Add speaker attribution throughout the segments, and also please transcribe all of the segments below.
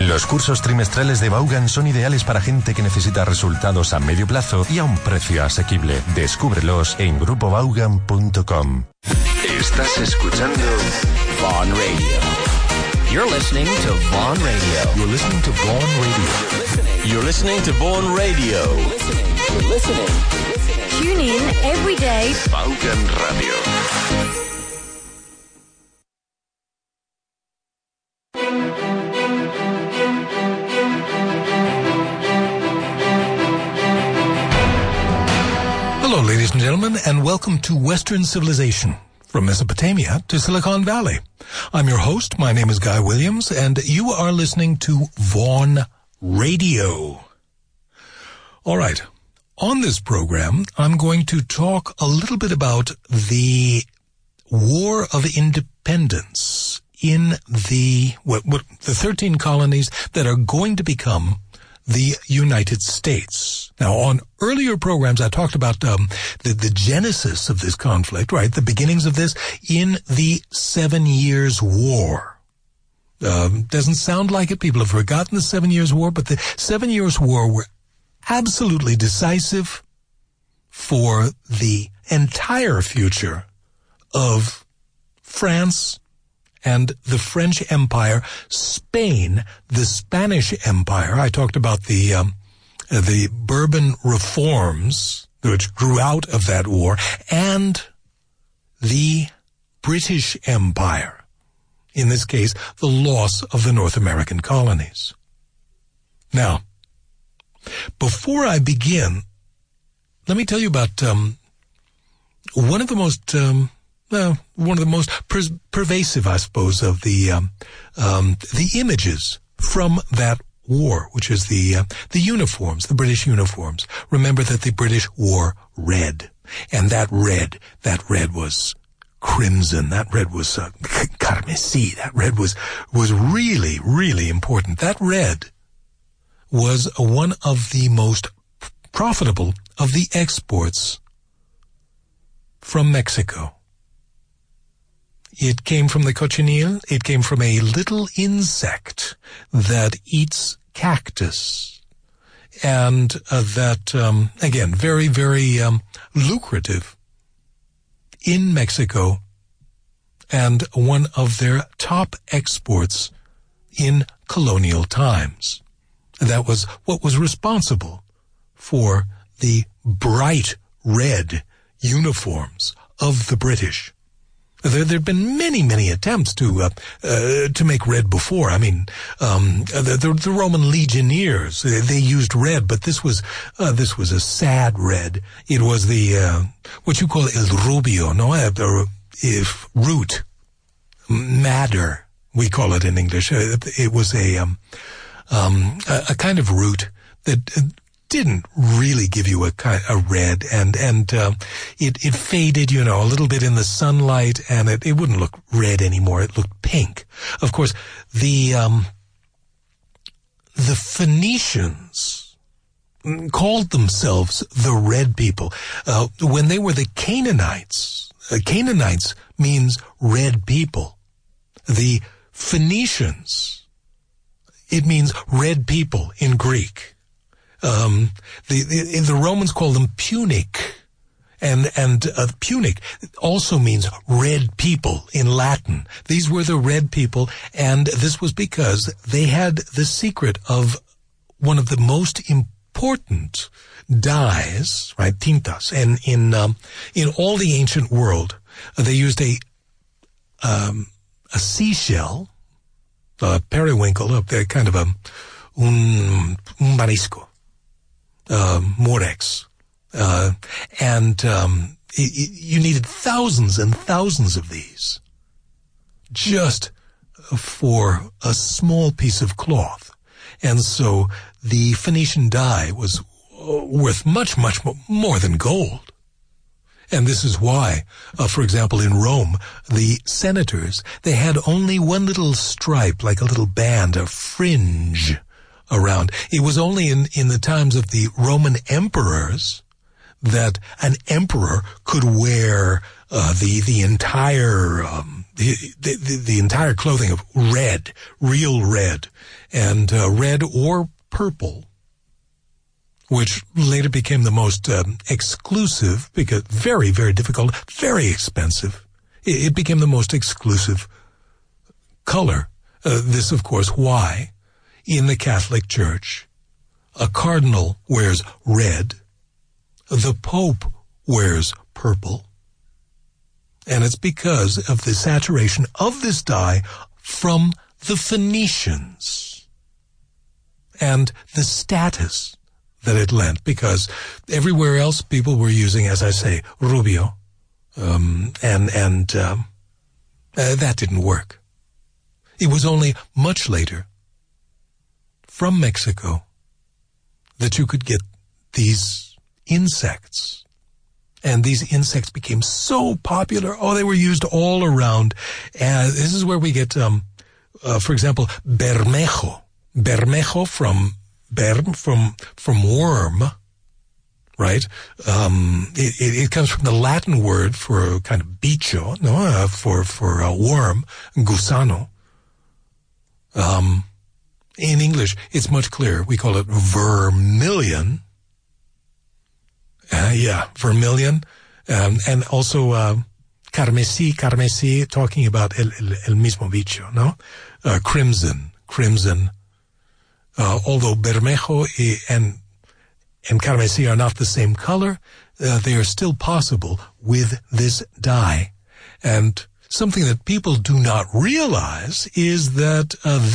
Speaker 1: Los cursos trimestrales de Vaughan son ideales para gente que necesita resultados a medio plazo y a un precio asequible. Descúbrelos en grupovaughan.com.
Speaker 2: Estás escuchando
Speaker 3: Vaughan Radio. You're listening to Vaughan Radio.
Speaker 1: You're listening to Vaughan Radio.
Speaker 3: You're listening to Vaughan Radio. You're listening.
Speaker 4: Tune in every day.
Speaker 2: Vaughan Radio.
Speaker 5: Hello, ladies and gentlemen, and welcome to Western Civilization, from Mesopotamia to Silicon Valley. I'm your host. My name is Guy Williams, and you are listening to Vaughan Radio. All right. On this program, I'm going to talk a little bit about the War of Independence in the 13 colonies that are going to become the United States. Now, on earlier programs, I talked about the genesis of this conflict, right? The beginnings of this in the 7 Years' War. Doesn't sound like it. People have forgotten the 7 Years' War, but the 7 Years' War were absolutely decisive for the entire future of France and the French Empire, Spain, the Spanish Empire. I talked about the Bourbon reforms which grew out of that war, and the British Empire. In this case, the loss of the North American colonies. Now, before I begin, let me tell you about one of the most pervasive, I suppose, of the images from that war, which is the uniforms, the British uniforms. Remember that the British wore red, and that red was crimson. That red was carmesí. That red was really, really important. That red was one of the most profitable of the exports from Mexico. It came from the cochineal. It came from a little insect that eats cactus. And that, again, very, very lucrative in Mexico, and one of their top exports in colonial times. That was what was responsible for the bright red uniforms of the British. There have been many, many attempts to make red before. I mean, the Roman legionnaires, they used red, but this was a sad red. It was the what you call el rubio, no, if root, madder, we call it in English. It was a kind of root that didn't really give you a red, and it faded, a little bit in the sunlight, and it wouldn't look red anymore. It looked pink. Of course, the Phoenicians called themselves the Red People when they were the Canaanites. Canaanites means red people. The Phoenicians, it means red people in Greek. The Romans called them Punic, and Punic also means red people in Latin. These were the red people, and this was because they had the secret of one of the most important dyes, right, tintas, and in all the ancient world, they used a seashell, a periwinkle, a kind of un marisco. Morex, and you needed thousands and thousands of these just for a small piece of cloth. And so the Phoenician dye was worth much, much more than gold. And this is why, for example, in Rome, the senators, they had only one little stripe, like a little band, a fringe around. It was only in the times of the Roman emperors that an emperor could wear the entire the entire clothing of red, real red, and red or purple, which later became the most exclusive, because very, very difficult, very expensive. It became the most exclusive color. This, of course, why in the Catholic Church a cardinal wears red, the Pope wears purple, and it's because of the saturation of this dye from the Phoenicians and the status that it lent, because everywhere else people were using, as I say, rubio, and that didn't work. It was only much later, from Mexico, that you could get these insects. And these insects became so popular. Oh, they were used all around. And this is where we get, for example, bermejo. Bermejo from worm, right? It comes from the Latin word for kind of bicho, for a worm, gusano. In English, it's much clearer. We call it vermilion. Vermilion. And also, carmesí, talking about el mismo bicho, no? Crimson. Although bermejo and carmesí are not the same color, they are still possible with this dye. And something that people do not realize is that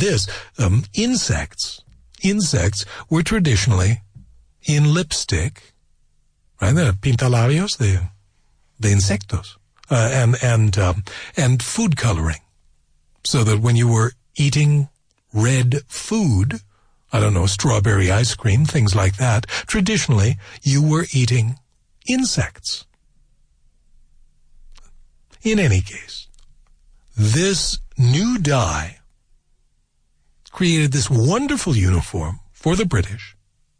Speaker 5: insects were traditionally in lipstick, right? The pintalabios, the insectos, and food coloring, so that when you were eating red food, I don't know, strawberry ice cream, things like that, traditionally you were eating insects. In any case, this new dye created this wonderful uniform for the British,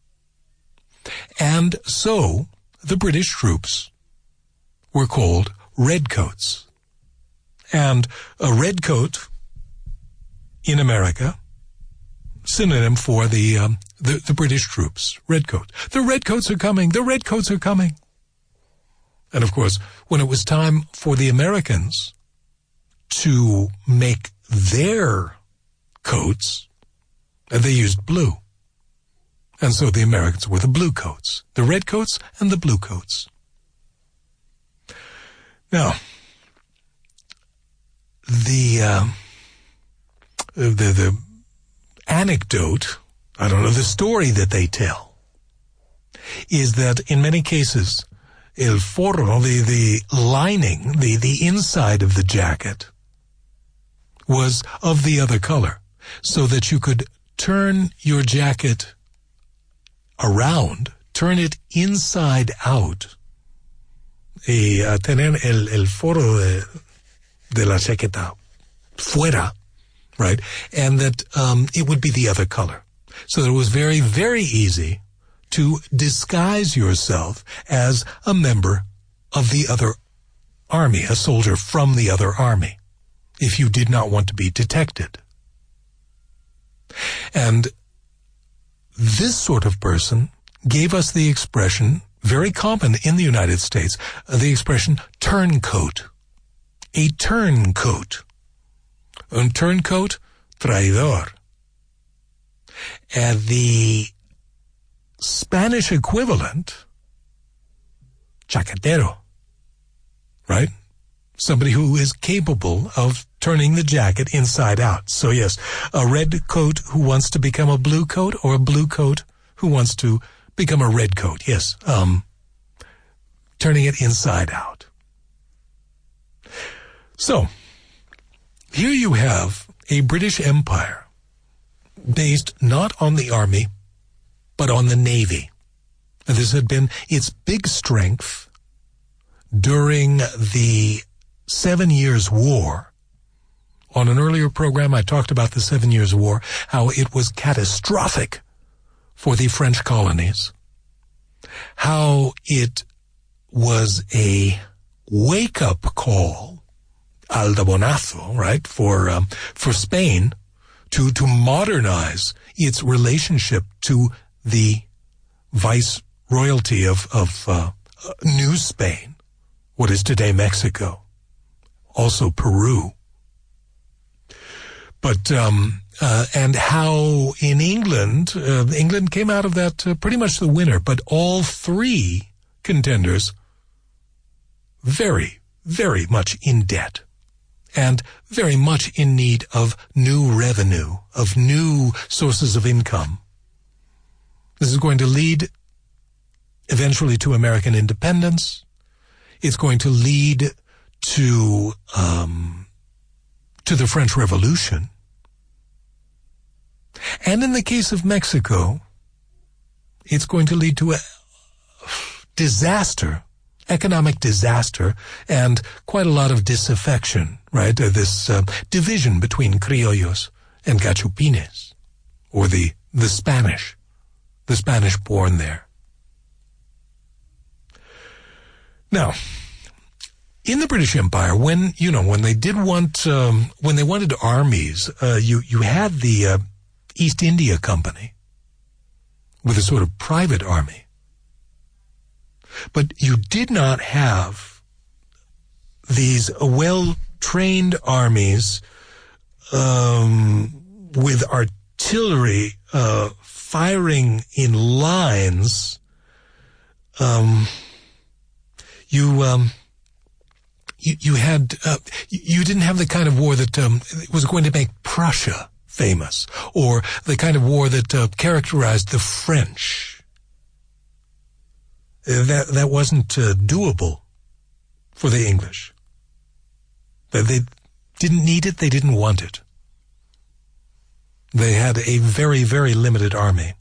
Speaker 5: and so the British troops were called redcoats. And a redcoat in America, synonym for the British troops, redcoat. The redcoats are coming. The redcoats are coming. And of course, when it was time for the Americans to make their coats, they used blue. And so the Americans were the blue coats, the red coats and the blue coats. Now, the anecdote, I don't know, the story that they tell is that in many cases, el forro, the lining, the inside of the jacket was of the other color, so that you could turn your jacket around, turn it inside out, tener el forro de la chaqueta fuera, right? And that it would be the other color. So that it was very, very easy to disguise yourself as a member of the other army, a soldier from the other army, if you did not want to be detected. And this sort of person gave us the expression, very common in the United States, the expression turncoat. A turncoat. Un turncoat, traidor. And the Spanish equivalent, chaquetero, right? Somebody who is capable of turning the jacket inside out. So yes, a red coat who wants to become a blue coat, or a blue coat who wants to become a red coat. Yes, turning it inside out. So, here you have a British Empire based not on the army, but on the Navy. And this had been its big strength during the 7 Years' War. On an earlier program, I talked about the 7 Years' War, how it was catastrophic for the French colonies, how it was a wake-up call Aldabonazo, right, for Spain to modernize its relationship to the viceroyalty of New Spain, what is today Mexico, also Peru. But and how in England, England came out of that pretty much the winner, but all three contenders very, very much in debt and very much in need of new revenue, of new sources of income. This is going to lead eventually to American independence. It's going to lead to the French Revolution. And in the case of Mexico, it's going to lead to a disaster, economic disaster, and quite a lot of disaffection, right? This division between criollos and gachupines, or the Spanish born there. Now, in the British Empire, when they did want, when they wanted armies, you had the East India Company with a sort of private army. But you did not have these well-trained armies with artillery firing in lines. You didn't have the kind of war that was going to make Prussia famous, or the kind of war that characterized the French. That wasn't doable for the English. They didn't need it, they didn't want it. They had a very, very limited army.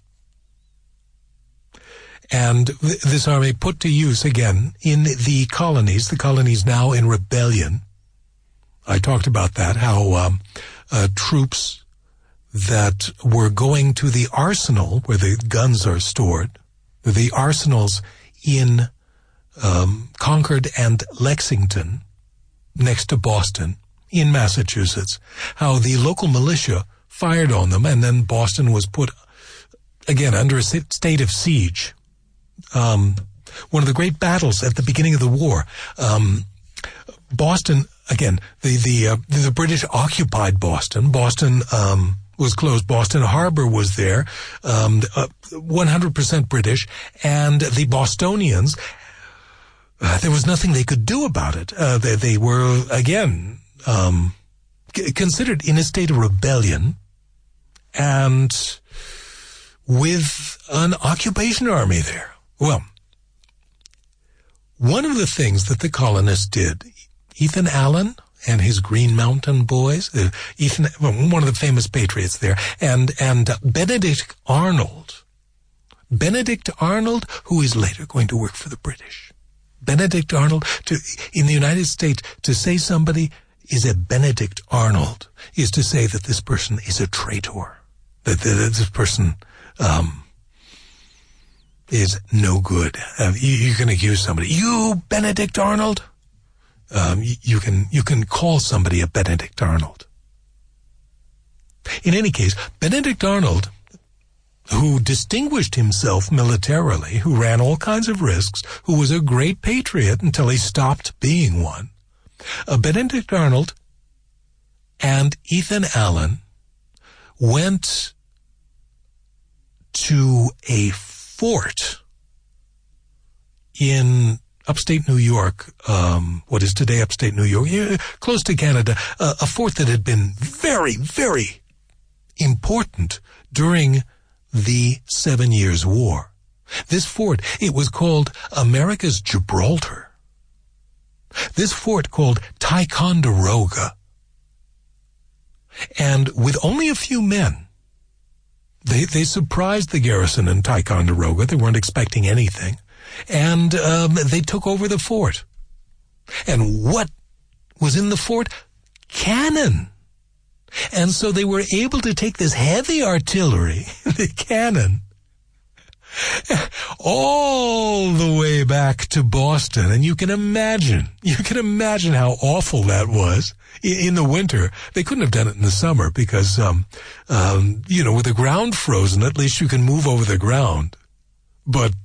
Speaker 5: And this army put to use again in the colonies now in rebellion. I talked about that, how troops that were going to the arsenal where the guns are stored, the arsenals in Concord and Lexington, next to Boston, in Massachusetts, how the local militia fired on them, and then Boston was put, again, under a state of siege. One of the great battles at the beginning of the war, Boston, again, the British occupied Boston. Boston was closed. Boston Harbor was there, 100% British, and the Bostonians, there was nothing they could do about it. They were, again, considered in a state of rebellion, and with an occupation army there. Well, one of the things that the colonists did, Ethan Allen and his Green Mountain Boys, one of the famous patriots there, and Benedict Arnold, who is later going to work for the British. Benedict Arnold, in the United States, to say somebody is a Benedict Arnold is to say that this person is a traitor, that this person is no good. You can accuse somebody, you Benedict Arnold. You can call somebody a Benedict Arnold. In any case, Benedict Arnold, who distinguished himself militarily, who ran all kinds of risks, who was a great patriot until he stopped being one, Benedict Arnold and Ethan Allen went to a fort in upstate New York, what is today upstate New York, close to Canada, a fort that had been very, very important during the 7 Years' War. This fort, it was called America's Gibraltar. This fort called Ticonderoga. And with only a few men, they surprised the garrison in Ticonderoga. They weren't expecting anything. And they took over the fort. And what was in the fort? Cannon. And so they were able to take this heavy artillery, the cannon, all the way back to Boston. And you can imagine how awful that was in the winter. They couldn't have done it in the summer because, with the ground frozen, at least you can move over the ground. But,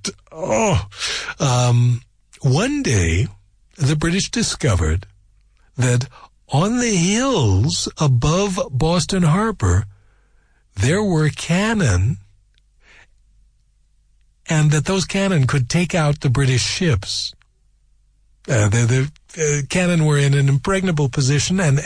Speaker 5: one day, the British discovered that on the hills above Boston Harbor, there were cannon, and that those cannon could take out the British ships. The cannon were in an impregnable position, that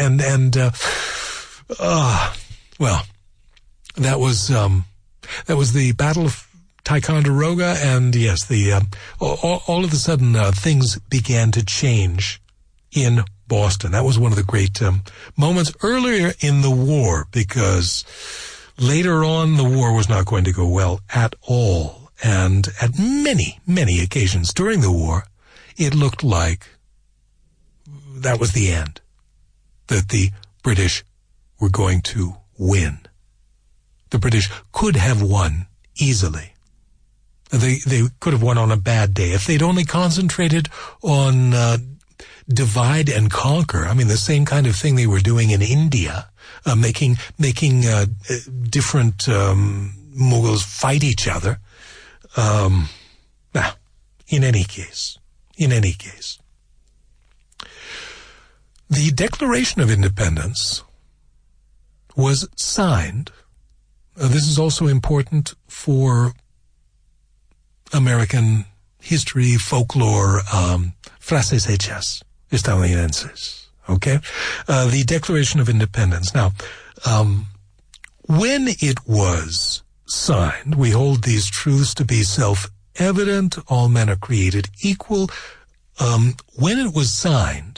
Speaker 5: was the Battle of Ticonderoga, and yes, all of a sudden things began to change in Boston. That was one of the great moments earlier in the war, because later on the war was not going to go well at all. And at many, many occasions during the war, it looked like that was the end, that the British were going to win. The British could have won easily. They could have won on a bad day if they'd only concentrated on divide and conquer. I mean, the same kind of thing they were doing in India, making different Mughals fight each other. In any case, the Declaration of Independence was signed. This is also important for American history, folklore, frases hechas estadounidenses. Okay? The Declaration of Independence. Now, when it was signed, we hold these truths to be self-evident, all men are created equal. When it was signed,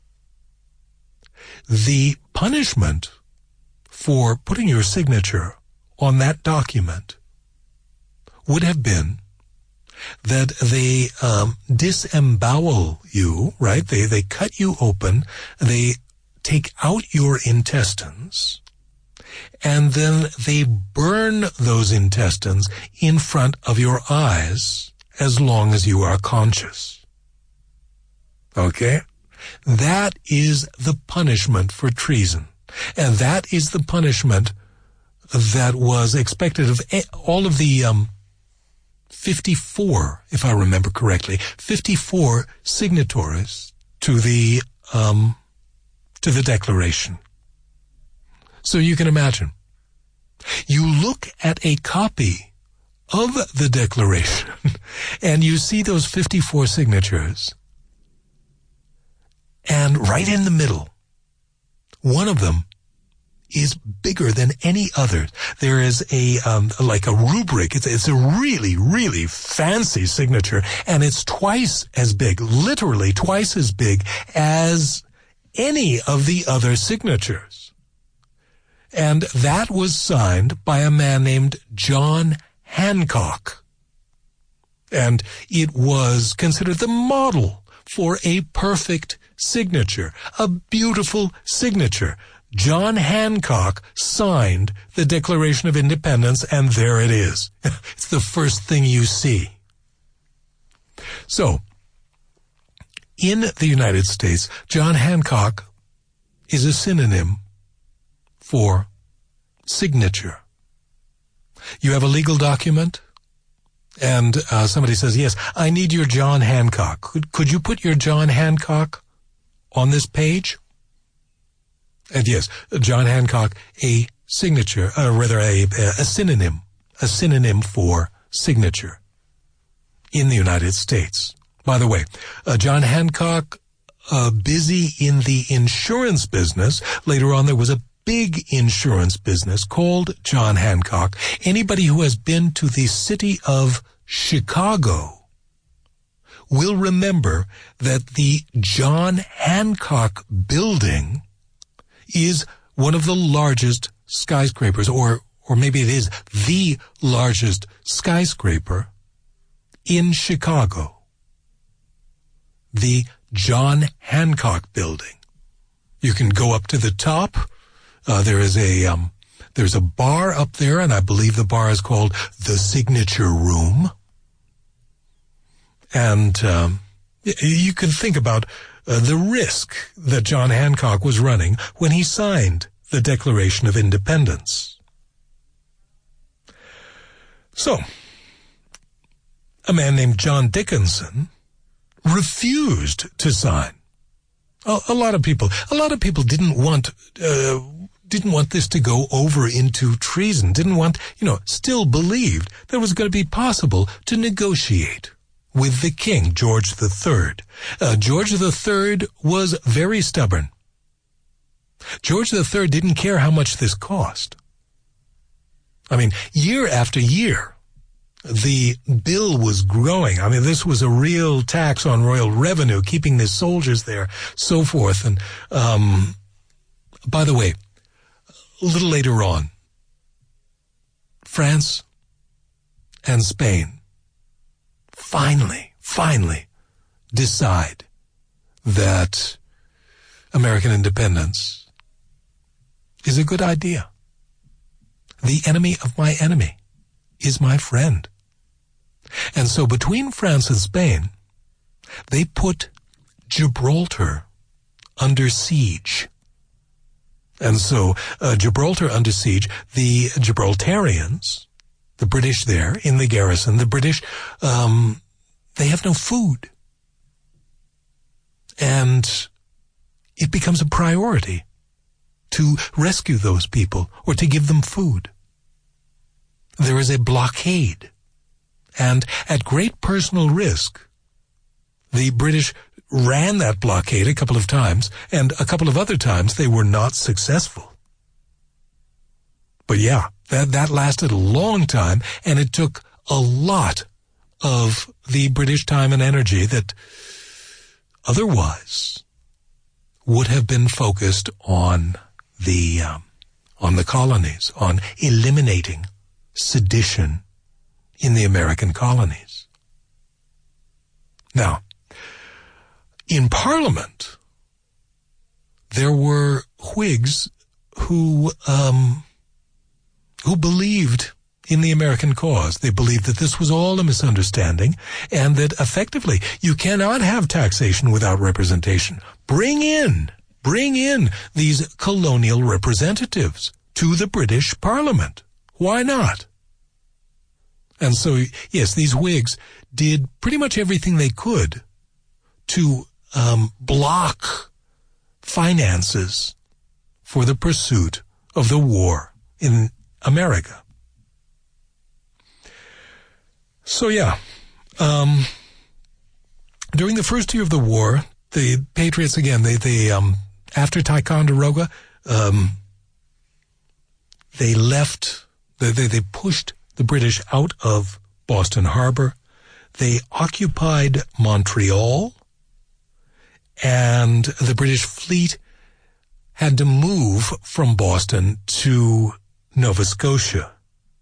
Speaker 5: the punishment for putting your signature on that document would have been that they disembowel you, right? They cut you open, they take out your intestines, and then they burn those intestines in front of your eyes as long as you are conscious. Okay? That is the punishment for treason. And that is the punishment that was expected of all of the 54, if I remember correctly, 54 signatories to the Declaration. So you can imagine. You look at a copy of the Declaration and you see those 54 signatures, and right in the middle, one of them is bigger than any other. There is like a rubric. It's a really, really fancy signature, and it's twice as big, literally twice as big as any of the other signatures. And that was signed by a man named John Hancock. And it was considered the model for a perfect signature, a beautiful signature. John Hancock signed the Declaration of Independence, and there it is. It's the first thing you see. So, in the United States, John Hancock is a synonym for signature. You have a legal document, and somebody says, yes, I need your John Hancock. Could you put your John Hancock on this page? And yes, John Hancock, a signature, a synonym for signature in the United States. By the way, John Hancock, busy in the insurance business. Later on, there was a big insurance business called John Hancock. Anybody who has been to the city of Chicago will remember that the John Hancock building is one of the largest skyscrapers, or maybe it is the largest skyscraper in Chicago. The John Hancock building. You can go up to the top. There is There's a bar up there, and I believe the bar is called the Signature Room. And you can think about the risk that John Hancock was running when he signed the Declaration of Independence. So, a man named John Dickinson refused to sign. A lot of people didn't want this to go over into treason, still believed that it was going to be possible to negotiate with the king, George III. George III was very stubborn. George III didn't care how much this cost. I mean, year after year, the bill was growing. I mean, this was a real tax on royal revenue, keeping the soldiers there, so forth. And, by the way, a little later on, France and Spain finally decide that American independence is a good idea. The enemy of my enemy is my friend. And so between France and Spain, they put Gibraltar under siege. And so Gibraltar under siege, the Gibraltarians, the British there in the garrison, the British, they have no food. And it becomes a priority to rescue those people or to give them food. There is a blockade. And at great personal risk, the British ran that blockade a couple of times, and a couple of other times they were not successful. But yeah, that lasted a long time, and it took a lot of the British time and energy that otherwise would have been focused on the colonies, on eliminating sedition in the American colonies. Now, in Parliament, there were Whigs who believed in the American cause. They believed that this was all a misunderstanding and that effectively you cannot have taxation without representation. Bring in these colonial representatives to the British Parliament. Why not? And so, yes, these Whigs did pretty much everything they could to block finances for the pursuit of the war in America. So, yeah, during the first year of the war, the Patriots, again, they after Ticonderoga, they left, they pushed the British out of Boston Harbor. They occupied Montreal, and the British fleet had to move from Boston to Nova Scotia.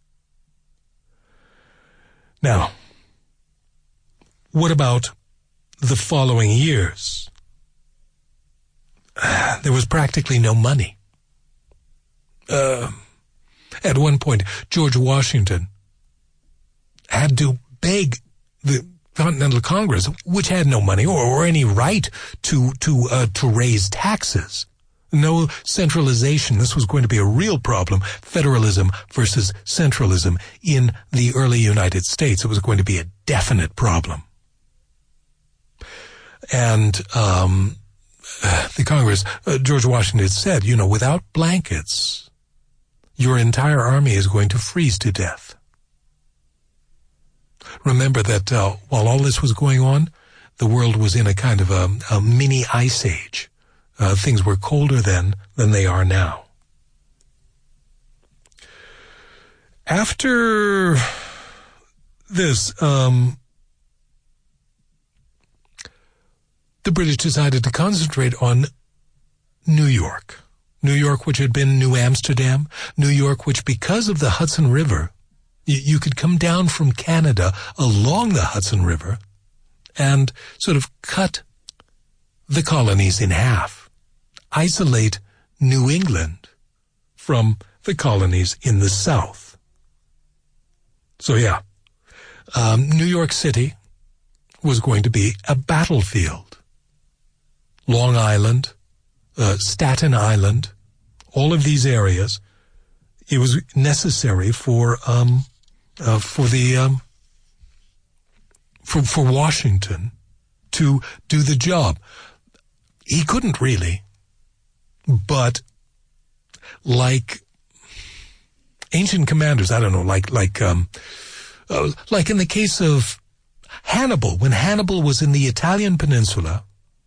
Speaker 5: Now, what about the following years? There was practically no money. At one point, George Washington had to beg the Continental Congress, which had no money or any right to raise taxes. No centralization. This was going to be a real problem. Federalism versus centralism in the early United States. It was going to be a definite problem. And the Congress, George Washington said, without blankets, your entire army is going to freeze to death. Remember that while all this was going on, the world was in a kind of a mini ice age. Things were colder then than they are now. After this, the British decided to concentrate on New York. New York, which had been New Amsterdam. New York, which because of the Hudson River, you could come down from Canada along the Hudson River and sort of cut the colonies in half. Isolate New England from the colonies in the South. So yeah, New York City was going to be a battlefield. Long Island, Staten Island, all of these areas, it was necessary for Washington to do the job. He couldn't really, but like ancient commanders, I don't know, like in the case of Hannibal, when Hannibal was in the Italian peninsula,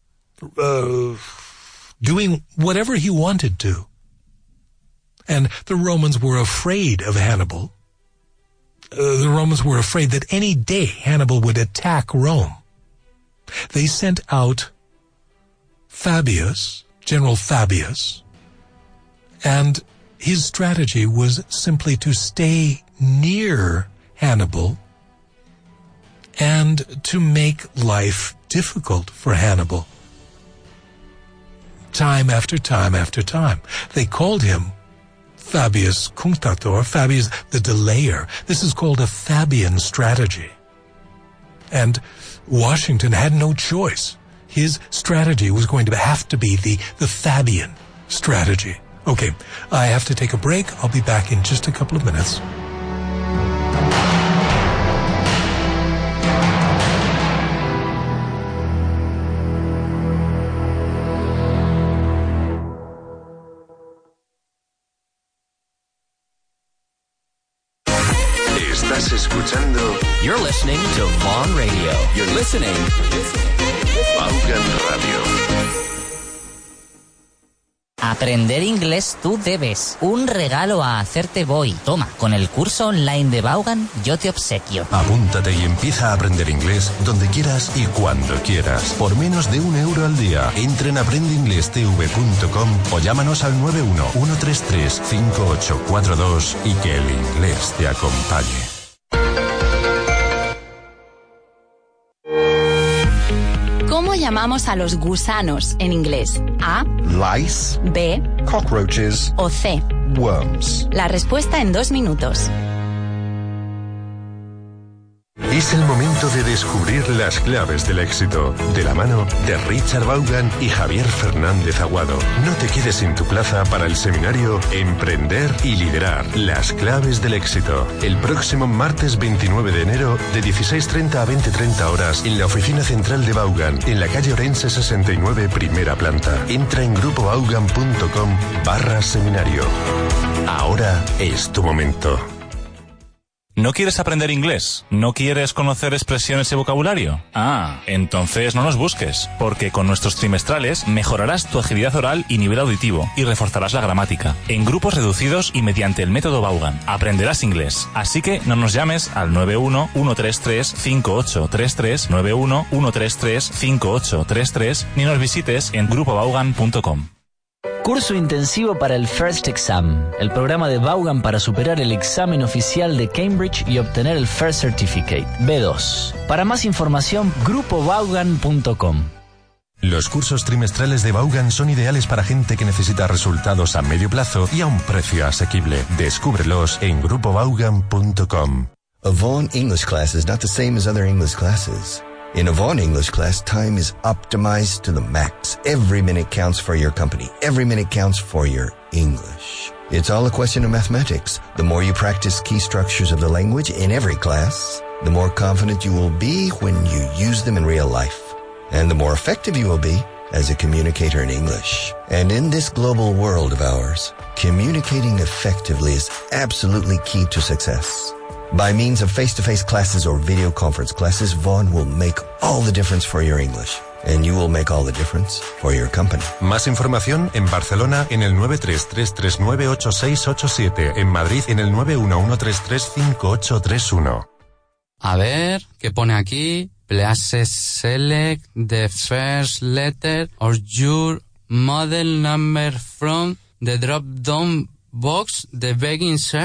Speaker 5: doing whatever he wanted to, and the Romans were afraid of Hannibal. The Romans were afraid that any day Hannibal would attack Rome. They sent out Fabius, General Fabius, and his strategy was simply to stay near Hannibal and to make life difficult for Hannibal. Time after time after time. They called him Fabius Cunctator, Fabius the Delayer. This is called a Fabian strategy. And Washington had no choice. His strategy was going to have to be the Fabian strategy. Okay, I have to take a break. I'll be back in just a couple of minutes.
Speaker 2: Estás escuchando.
Speaker 3: You're listening to Vaughn Radio. You're listening.
Speaker 2: Vaughan Radio.
Speaker 6: Aprender inglés tú debes. Un regalo a hacerte voy. Toma, con el curso online de Vaughan yo te obsequio.
Speaker 1: Apúntate y empieza a aprender inglés donde quieras y cuando quieras. Por menos de €1 al día. Entra en aprendeinglestv.com o llámanos al 91-133-5842 y que el inglés te acompañe.
Speaker 4: ¿Cómo llamamos a los gusanos en inglés? A,
Speaker 7: Lice,
Speaker 4: B
Speaker 7: cockroaches,
Speaker 4: o C.
Speaker 7: worms.
Speaker 4: La respuesta en 2 minutos.
Speaker 1: Es el momento de descubrir las claves del éxito, de la mano de Richard Vaughan y Javier Fernández Aguado. No te quedes sin tu plaza para el seminario Emprender y Liderar, las claves del éxito. El próximo martes 29 de enero, de 16:30 a 20:30 horas, en la oficina central de Vaughan, en la calle Orense 69, primera planta. Entra en grupovaughan.com/seminario. Ahora es tu momento.
Speaker 8: ¿No quieres aprender inglés? ¿No quieres conocer expresiones y vocabulario? Ah, entonces no nos busques, porque con nuestros trimestrales mejorarás tu agilidad oral y nivel auditivo y reforzarás la gramática. En grupos reducidos y mediante el método Vaughan aprenderás inglés. Así que no nos llames al 91-133-5833, 91-133-5833, ni nos visites en grupovaughan.com.
Speaker 9: Curso intensivo para el First Exam, el programa de Vaughan para superar el examen oficial de Cambridge y obtener el First Certificate, B2. Para más información, grupovaughan.com.
Speaker 1: Los cursos trimestrales de Vaughan son ideales para gente que necesita resultados a medio plazo y a un precio asequible. Descúbrelos en grupovaughan.com.
Speaker 10: A Vaughan English class is not the same as other English classes. In a Vaughan English class, time is optimized to the max. Every minute counts for your company. Every minute counts for your English. It's all a question of mathematics. The more you practice key structures of the language in every class, the more confident you will be when you use them in real life. And the more effective you will be as a communicator in English. And in this global world of ours, communicating effectively is absolutely key to success. By means of face-to-face classes or video conference classes, Vaughan will make all the difference for your English. And you will make all the difference for your company.
Speaker 1: Más información en Barcelona en el 933398687, en Madrid en el 911335831.
Speaker 11: A ver, ¿qué pone aquí? Please select the first letter of your model number from the drop-down box, the begging search.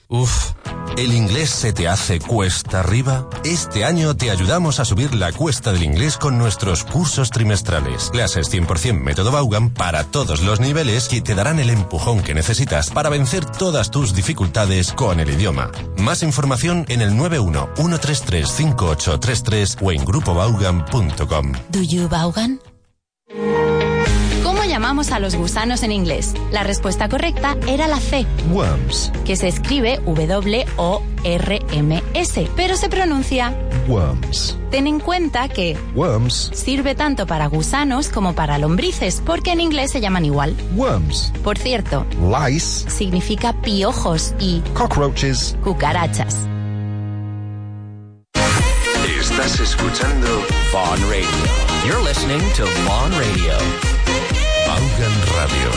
Speaker 11: Uf.
Speaker 1: ¿El inglés se te hace cuesta arriba? Este año te ayudamos a subir la cuesta del inglés con nuestros cursos trimestrales. Clases 100% método Vaughan para todos los niveles que te darán el empujón que necesitas para vencer todas tus dificultades con el idioma. Más información en el 91-133-5833 o en grupovaughan.com.
Speaker 4: ¿Do you Vaughan? ¿Cómo llamamos a los gusanos en inglés? La respuesta correcta era la C.
Speaker 7: Worms.
Speaker 4: Que se escribe W-O-R-M-S, pero se pronuncia
Speaker 7: Worms.
Speaker 4: Ten en cuenta que
Speaker 7: Worms.
Speaker 4: sirve tanto para gusanos como para lombrices, porque en inglés se llaman igual.
Speaker 7: Worms.
Speaker 4: Por cierto,
Speaker 7: Lice.
Speaker 4: significa piojos y
Speaker 7: Cockroaches.
Speaker 4: cucarachas.
Speaker 2: Estás escuchando
Speaker 3: Vaughn Radio. You're listening to Vaughn Radio.
Speaker 1: Vaughan Radio.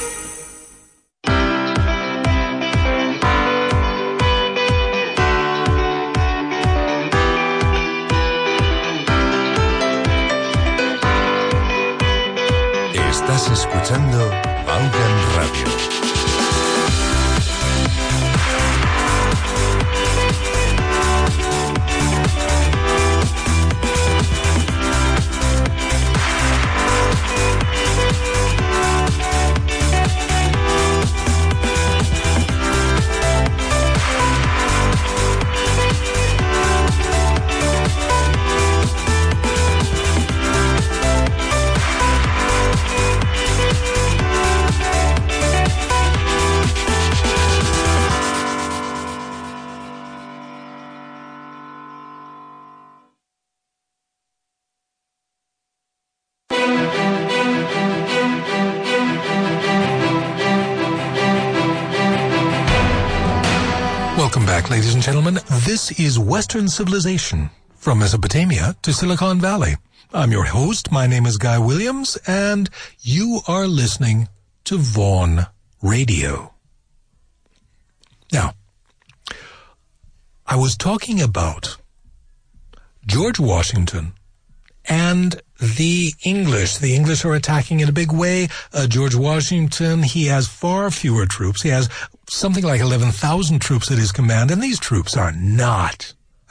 Speaker 1: Estás escuchando Vaughan Radio.
Speaker 5: Welcome back, ladies and gentlemen. This is Western Civilization, from Mesopotamia to Silicon Valley. I'm your host. My name is Guy Williams, and you are listening to Vaughn Radio. Now, I was talking about George Washington and the English. The English are attacking in a big way. George Washington, he has far fewer troops. He has something like 11,000 troops at his command, and these troops are not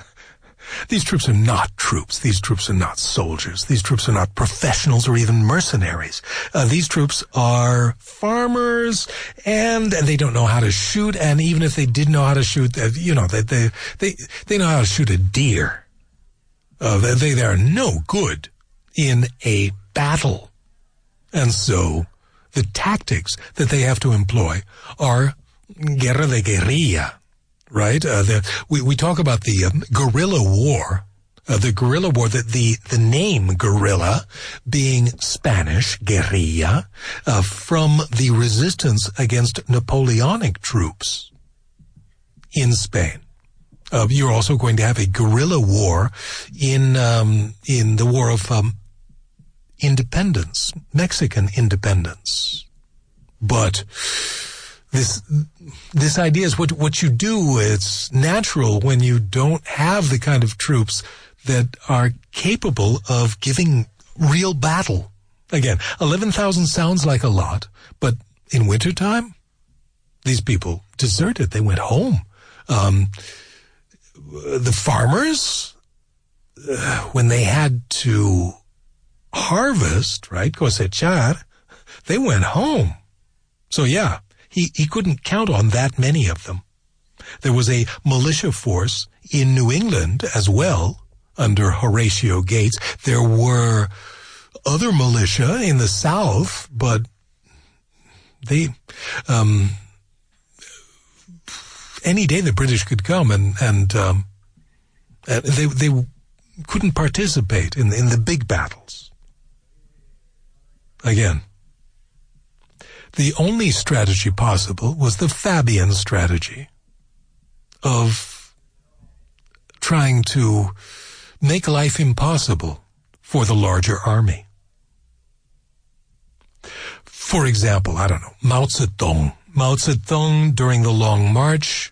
Speaker 5: troops. These troops are not soldiers. These troops are not professionals or even mercenaries. These troops are farmers, and they don't know how to shoot, and even if they did know how to shoot, they know how to shoot a deer. They are no good in a battle. And so the tactics that they have to employ are guerra de guerrilla, right? We talk about the guerrilla war, the name guerrilla being Spanish, guerrilla, from the resistance against Napoleonic troops in Spain. You're also going to have a guerrilla war in the war of independence, Mexican independence. But this idea is what you do. It's natural when you don't have the kind of troops that are capable of giving real battle. Again, 11,000 sounds like a lot, but in wintertime, these people deserted. They went home. The farmers, when they had to harvest, right, cosechar, they went home. So yeah, he couldn't count on that many of them. There was a militia force in New England as well, under Horatio Gates. There were other militia in the South, but they, any day the British could come and they couldn't participate in the big battles. Again, the only strategy possible was the Fabian strategy of trying to make life impossible for the larger army. For example, I don't know, Mao Zedong. Mao Zedong during the Long March,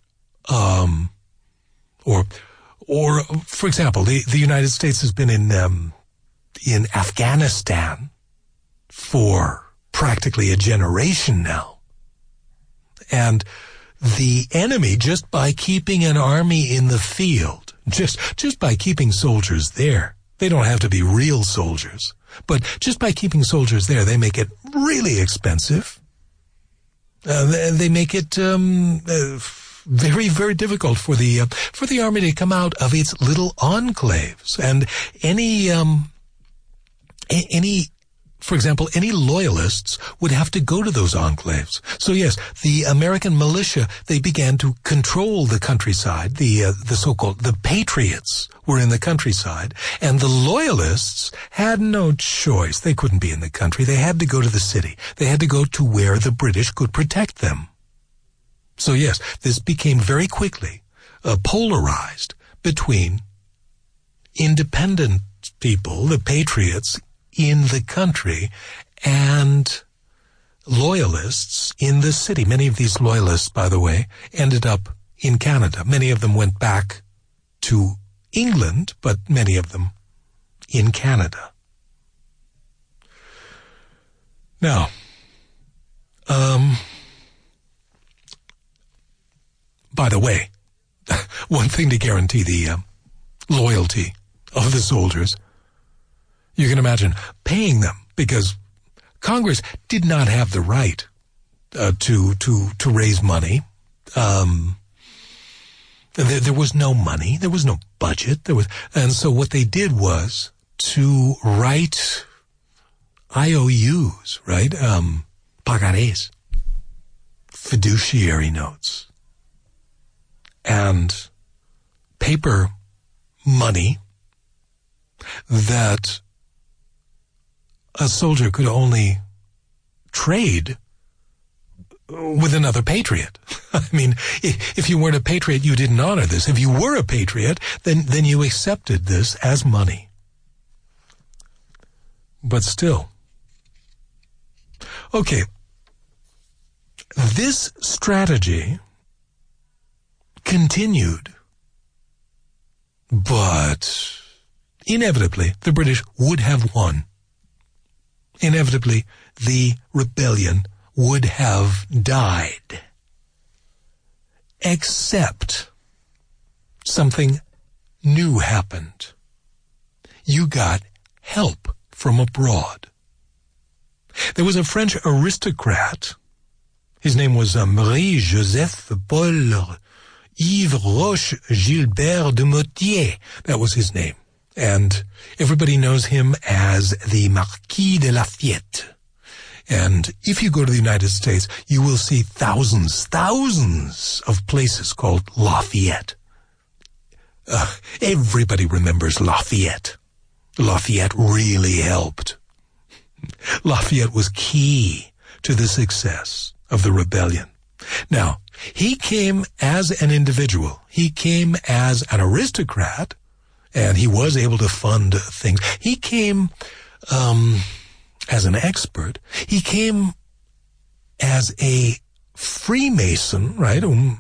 Speaker 5: or for example, the United States has been in Afghanistan for practically a generation now. And the enemy just by keeping an army in the field, just by keeping soldiers there. They don't have to be real soldiers, but just by keeping soldiers there, they make it really expensive. They make it very, very difficult for the army to come out of its little enclaves. And for example, any loyalists would have to go to those enclaves. So yes, the American militia, they began to control the countryside. The so-called, the patriots were in the countryside, and the loyalists had no choice. They couldn't be in the country. They had to go to the city. They had to go to where the British could protect them. So yes, this became very quickly polarized between independent people, the patriots, in the country, and loyalists in the city. Many of these loyalists, by the way, ended up in Canada. Many of them went back to England, but many of them in Canada. Now, by the way, one thing to guarantee the loyalty of the soldiers, you can imagine paying them, because Congress did not have the right to raise money. There was no money. There was no budget. And so what they did was to write IOUs, right? Pagarés, fiduciary notes, and paper money that a soldier could only trade with another patriot. I mean, if you weren't a patriot, you didn't honor this. If you were a patriot, then you accepted this as money. But still. Okay. This strategy continued, but inevitably the British would have won. Inevitably, the rebellion would have died. Except something new happened. You got help from abroad. There was a French aristocrat. His name was Marie-Joseph Paul Yves Roche Gilbert de Motier. That was his name. And everybody knows him as the Marquis de Lafayette. And if you go to the United States, you will see thousands of places called Lafayette. Everybody remembers Lafayette. Lafayette really helped. Lafayette was key to the success of the rebellion. Now, he came as an individual. He came as an aristocrat, and he was able to fund things. He came as an expert. He came as a Freemason, right?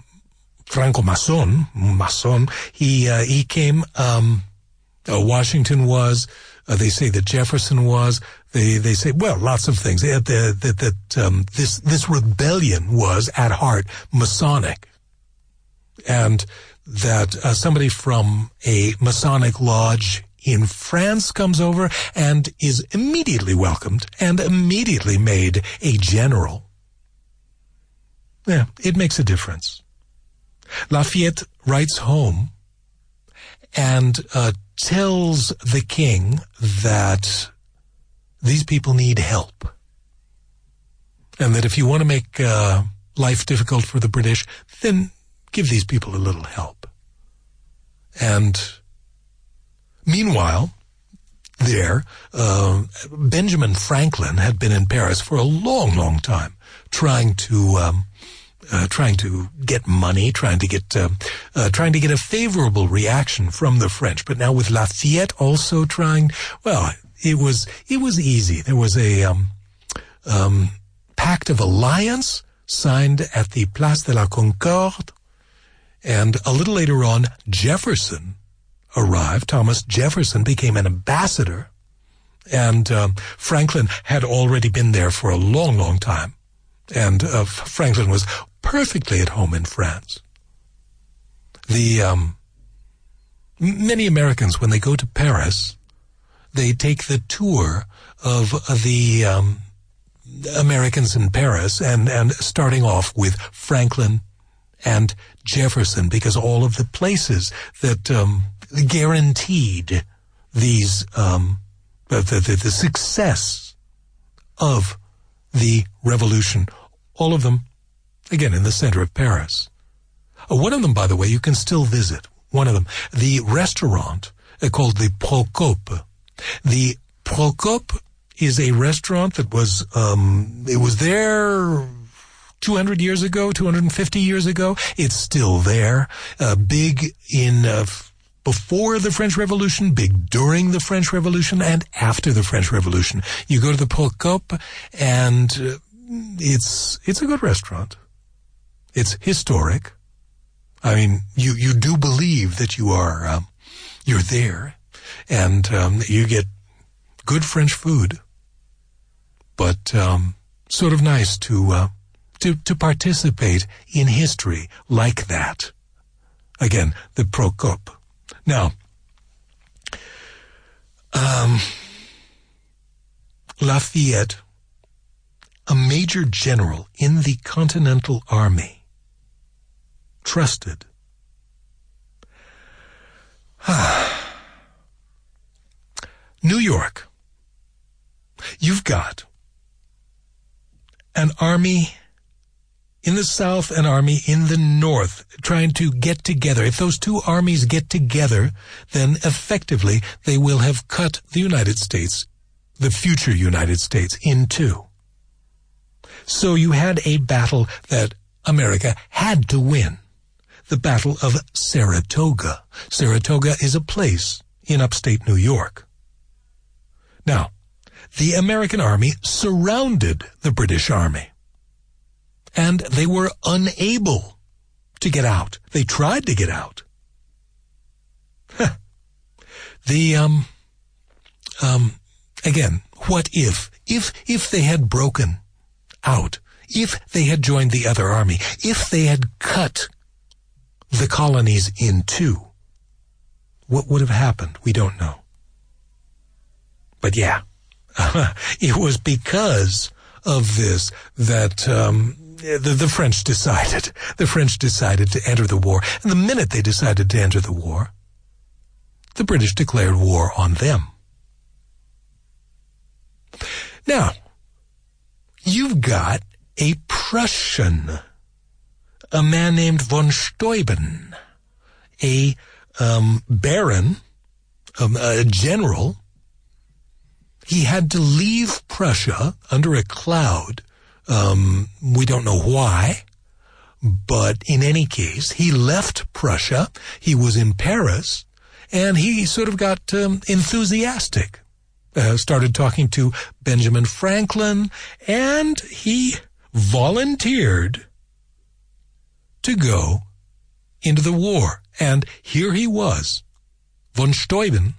Speaker 5: Franco-Mason. He came, Washington was, they say that Jefferson was, they say, well, lots of things. This rebellion was at heart Masonic. And that somebody from a Masonic lodge in France comes over and is immediately welcomed and immediately made a general. Yeah, it makes a difference. Lafayette writes home and tells the king that these people need help, and that if you want to make life difficult for the British, then give these people a little help. And meanwhile, Benjamin Franklin had been in Paris for a long, long time, trying to get money, trying to get a favorable reaction from the French. But now with Lafayette also trying, well, it was easy. There was a pact of alliance signed at the Place de la Concorde. And a little later on, Jefferson arrived. Thomas Jefferson became an ambassador. And Franklin had already been there for a long, long time. And Franklin was perfectly at home in France. Many Americans, when they go to Paris, they take the tour of the Americans in Paris, and starting off with Franklin and Jefferson, because all of the places that guaranteed these the success of the revolution, all of them, again, in the center of Paris. One of them, by the way, you can still visit. One of them, the restaurant called the Procope. The Procope is a restaurant that was, it was there 200 years ago, 250 years ago. It's still there. Big in, before the French Revolution, big during the French Revolution, and after the French Revolution. You go to the Procope, and it's a good restaurant. It's historic. I mean, you do believe that you are, you're there, and you get good French food, but sort of nice to participate in history like that. Again, the Procope. Now, Lafayette, a major general in the Continental Army, trusted. New York. You've got an army in the South, an army in the North, trying to get together. If those two armies get together, then effectively they will have cut the United States, the future United States, in two. So you had a battle that America had to win. The Battle of Saratoga. Saratoga is a place in upstate New York. Now, the American army surrounded the British army, and they were unable to get out. They tried to get out. Again, what if they had broken out, if they had joined the other army, if they had cut the colonies in two, what would have happened? We don't know. But yeah, it was because of this that the French decided. The French decided to enter the war. And the minute they decided to enter the war, the British declared war on them. Now, you've got a Prussian, a man named von Steuben, a baron, a general. He had to leave Prussia under a cloud. We don't know why, but in any case, he left Prussia. He was in Paris, and he sort of got enthusiastic. Started talking to Benjamin Franklin, and he volunteered to go into the war. And here he was. Von Steuben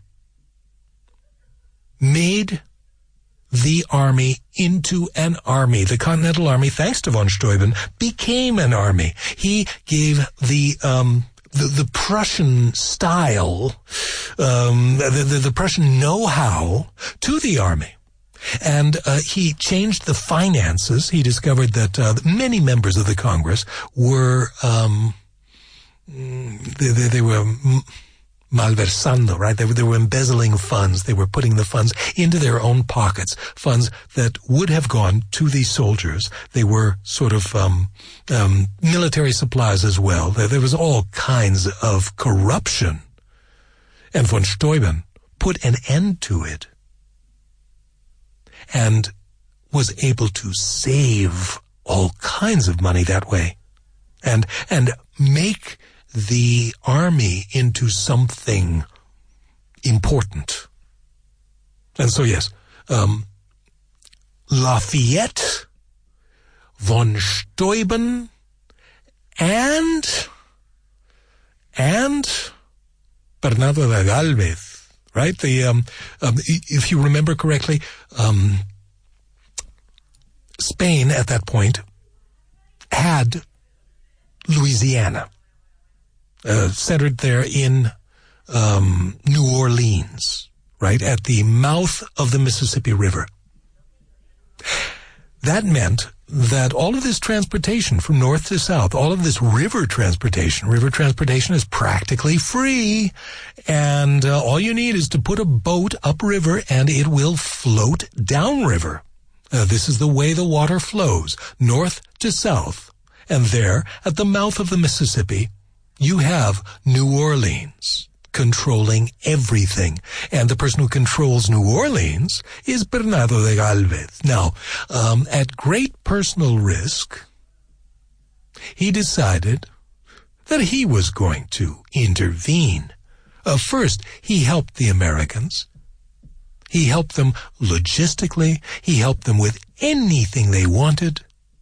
Speaker 5: made the army into an army. The Continental Army, thanks to von Steuben, became an army. He gave the Prussian style, the Prussian know-how to the army. And he changed the finances. He discovered that many members of the Congress were they were malversando, right? They were embezzling funds. They were putting the funds into their own pockets, funds that would have gone to the soldiers. They were sort of military supplies as well. There was all kinds of corruption. And von Steuben put an end to it and was able to save all kinds of money that way and make the army into something important. And so, yes, Lafayette, von Steuben, and Bernardo de Galvez, right? If you remember correctly, Spain at that point had Louisiana, centered there in New Orleans, right, at the mouth of the Mississippi River. That meant that all of this transportation from north to south, all of this river transportation is practically free, and all you need is to put a boat upriver and it will float downriver. This is the way the water flows, north to south, and there, at the mouth of the Mississippi, you have New Orleans controlling everything. And the person who controls New Orleans is Bernardo de Galvez. Now, at great personal risk, he decided that he was going to intervene. First, he helped the Americans. He helped them logistically. He helped them with anything they wanted.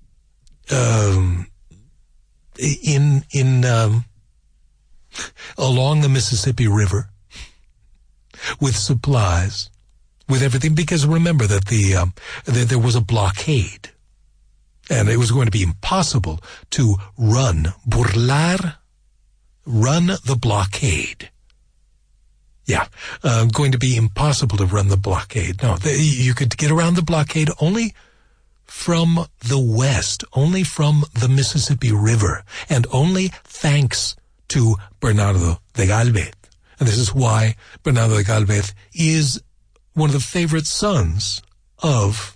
Speaker 5: Along the Mississippi River, with supplies, with everything, because remember that there was a blockade, and it was going to be impossible to run the blockade. Yeah, going to be impossible to run the blockade. No, you could get around the blockade only from the west, only from the Mississippi River, and only thanks to Bernardo de Galvez. And this is why Bernardo de Galvez is one of the favorite sons of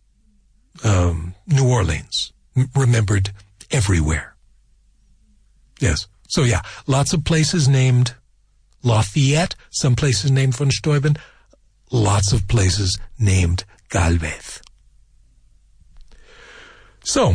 Speaker 5: New Orleans, remembered everywhere. Yes. So yeah, lots of places named Lafayette, some places named von Steuben, lots of places named Galvez. So,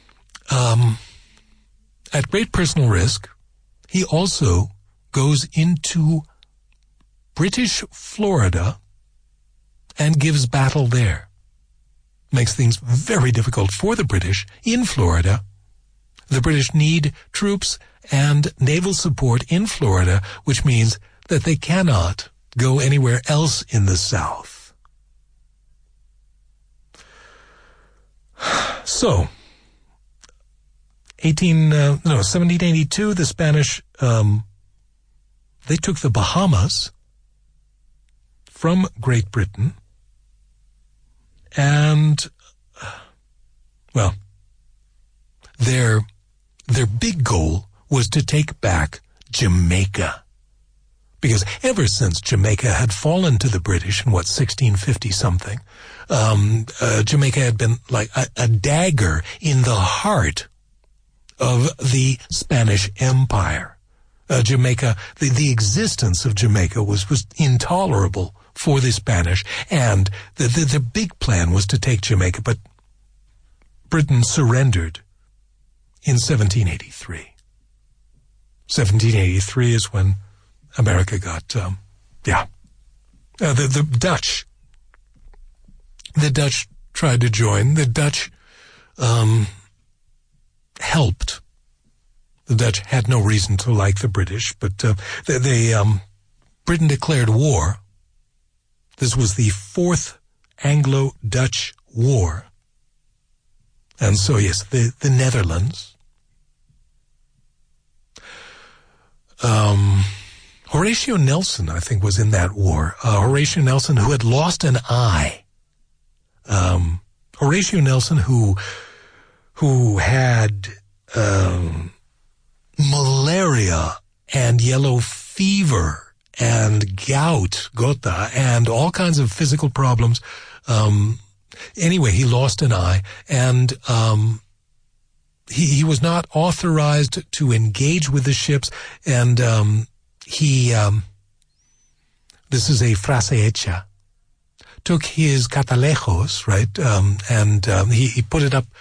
Speaker 5: at great personal risk, he also goes into British Florida and gives battle there. Makes things very difficult for the British in Florida. The British need troops and naval support in Florida, which means that they cannot go anywhere else in the South. So, 1782, the Spanish, they took the Bahamas from Great Britain, and, well, their big goal was to take back Jamaica. Because ever since Jamaica had fallen to the British in, 1650-something, Jamaica had been like a dagger in the heart of the Spanish Empire. Jamaica, the existence of Jamaica was intolerable for the Spanish, and the big plan was to take Jamaica, but Britain surrendered in 1783. 1783 is when America got, the Dutch. The Dutch tried to join. The Dutch, helped. The Dutch had no reason to like the British, but Britain declared war. This was the Fourth Anglo-Dutch War. And so, yes, the Netherlands. Horatio Nelson, I think, was in that war. Horatio Nelson, who had lost an eye. Horatio Nelson, who had malaria and yellow fever and gout, gota, and all kinds of physical problems. Anyway, he lost an eye, and he was not authorized to engage with the ships, and this is a frase hecha, took his catalejos, right, and he put it up.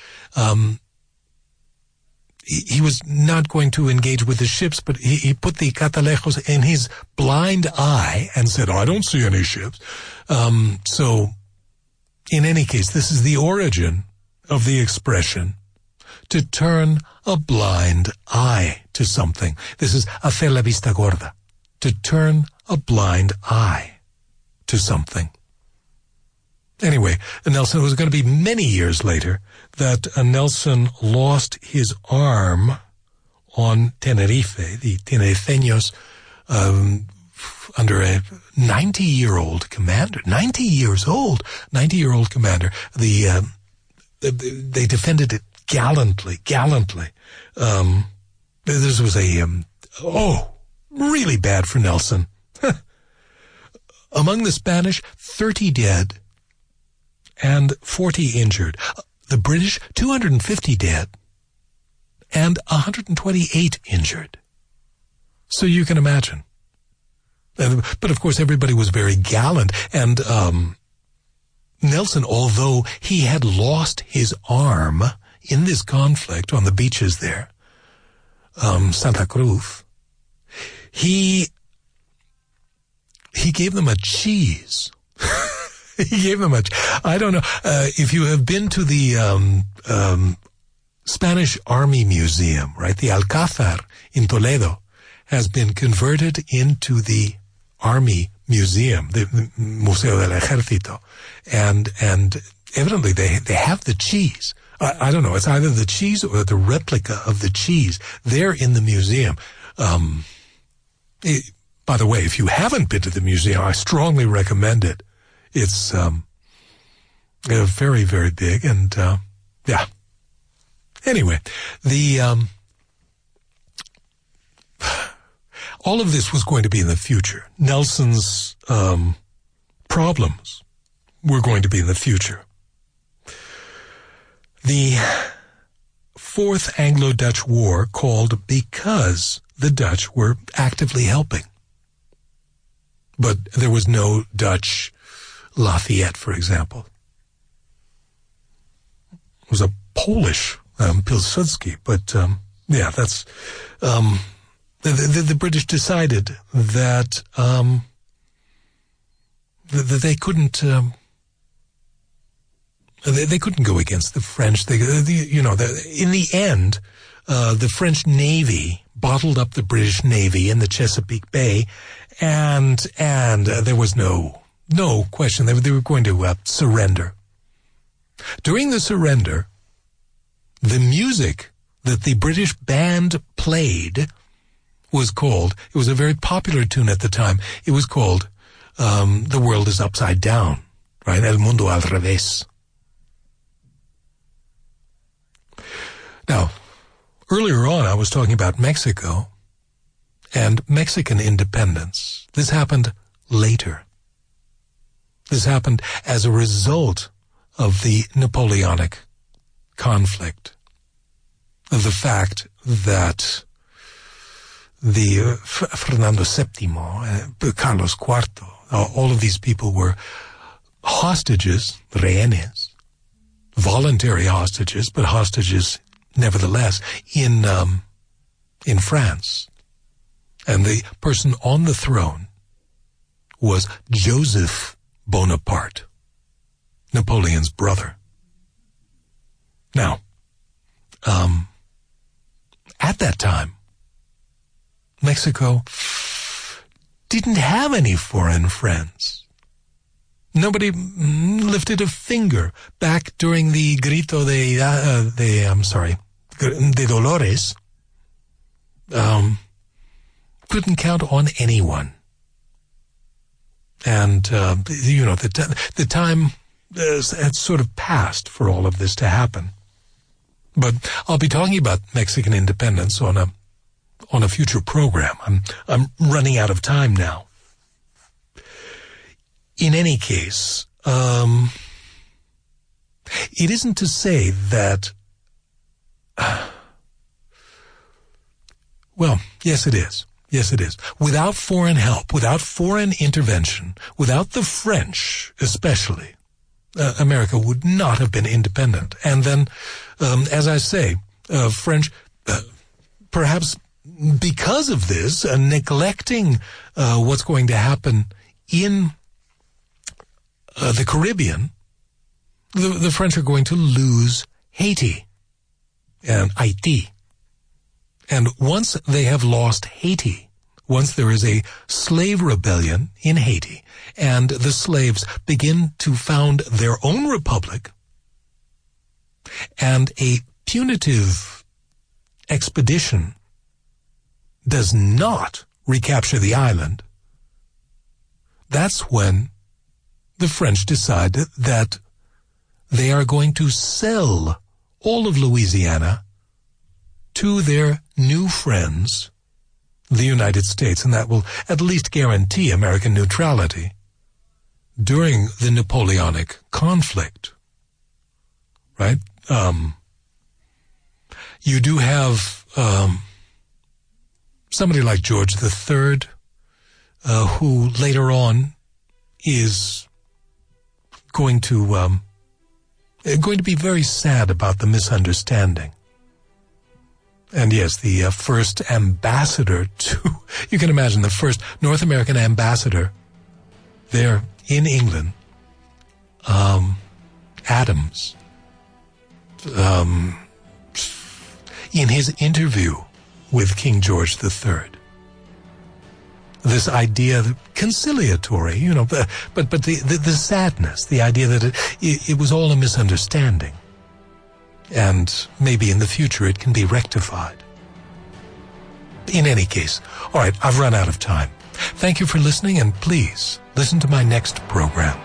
Speaker 5: He was not going to engage with the ships, but he put the catalejos in his blind eye and said, I don't see any ships. So, in any case, this is the origin of the expression to turn a blind eye to something. This is hacer la vista gorda, to turn a blind eye to something. Anyway, Nelson, it was going to be many years later that Nelson lost his arm on Tenerife, the Teneriffeños, under a 90-year-old commander, 90-year-old commander. They defended it gallantly. This was really bad for Nelson. Among the Spanish, 30 dead and 40 injured. The British, 250 dead and 128 injured. So you can imagine. But of course, everybody was very gallant. And Nelson, although he had lost his arm in this conflict on the beaches there, Santa Cruz, he gave them a cheese. I don't know if you have been to the Spanish Army Museum, right? The Alcázar in Toledo has been converted into the Army Museum, the Museo del Ejército, and evidently they have the cheese. I don't know. It's either the cheese or the replica of the cheese there in the museum. By the way, if you haven't been to the museum, I strongly recommend it. It's very, very big, and yeah. Anyway, all of this was going to be in the future. Nelson's problems were going to be in the future. The Fourth Anglo-Dutch War called because the Dutch were actively helping. But there was no Dutch Lafayette, for example. It was a Polish Pilsudski, but yeah, that's the British decided that they couldn't go against the French. In the end, the French Navy bottled up the British Navy in the Chesapeake Bay, and there was no question they were going to surrender. During the surrender, the music that the British band played was called, it was a very popular tune at the time, it was called The World is Upside Down, right? El Mundo al Revés. Now, earlier on I was talking about Mexico and Mexican independence. This happened later. This happened as a result of the Napoleonic conflict, of the fact that the Fernando VII, Carlos IV, all of these people were hostages, rehenes, voluntary hostages, but hostages nevertheless, in France. And the person on the throne was Joseph Bonaparte, Napoleon's brother. Now, at that time, Mexico didn't have any foreign friends. Nobody lifted a finger back during the Grito de Dolores. Couldn't count on anyone. And, the time had sort of passed for all of this to happen. But I'll be talking about Mexican independence on a future program. I'm running out of time now. In any case, it isn't to say that, well, yes it is. Yes it is. Without foreign help, without foreign intervention, without the French especially, America would not have been independent. And then, as I say, French, perhaps because of this, neglecting what's going to happen in the Caribbean, the French are going to lose Haiti and Haiti. And once they have lost Haiti, once there is a slave rebellion in Haiti, and the slaves begin to found their own republic, and a punitive expedition does not recapture the island, that's when the French decide that they are going to sell all of Louisiana to their new friends, the United States, and that will at least guarantee American neutrality during the Napoleonic conflict. Right? You do have somebody like George III, who later on is going to be very sad about the misunderstanding. And yes, the first ambassador you can imagine, the first North American ambassador there in England, Adams, in his interview with King George III, this idea, conciliatory, but the sadness, the idea that it was all a misunderstanding. And maybe in the future it can be rectified. In any case, all right, I've run out of time. Thank you for listening, and please listen to my next program.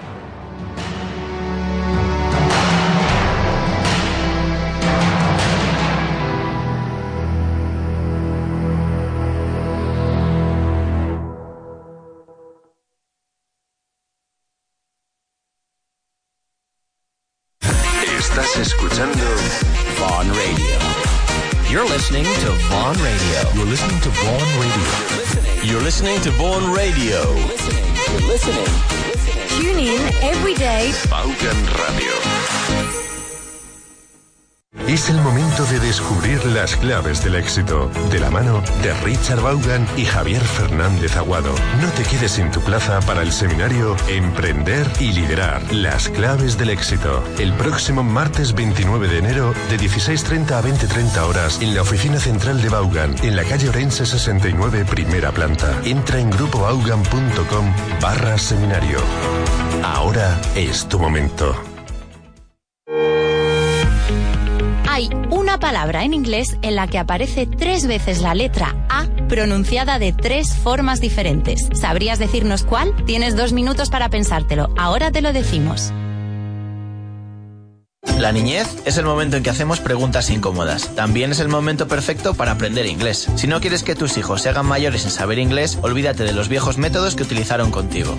Speaker 2: Estás escuchando
Speaker 3: Vaughn Radio. You're listening to Vaughn Radio.
Speaker 5: You're listening to Vaughn Radio.
Speaker 3: You're listening to Vaughn Radio. You're listening.
Speaker 12: Tune in every day.
Speaker 2: Vaughan Radio.
Speaker 1: Es el momento de descubrir las claves del éxito, de la mano de Richard Vaughan y Javier Fernández Aguado. No te quedes sin tu plaza para el seminario Emprender y Liderar, las claves del éxito. El próximo martes 29 de enero, de 16:30 a 20:30 horas, en la oficina central de Vaughan, en la calle Orense 69, primera planta. Entra en grupovaughan.com/seminario. Ahora es tu momento.
Speaker 4: Hay una palabra en inglés en la que aparece 3 veces la letra A pronunciada de 3 formas diferentes. ¿Sabrías decirnos cuál? Tienes 2 minutos para pensártelo. Ahora te lo decimos.
Speaker 13: La niñez es el momento en que hacemos preguntas incómodas. También es el momento perfecto para aprender inglés. Si no quieres que tus hijos se hagan mayores sin saber inglés, olvídate de los viejos métodos que utilizaron contigo.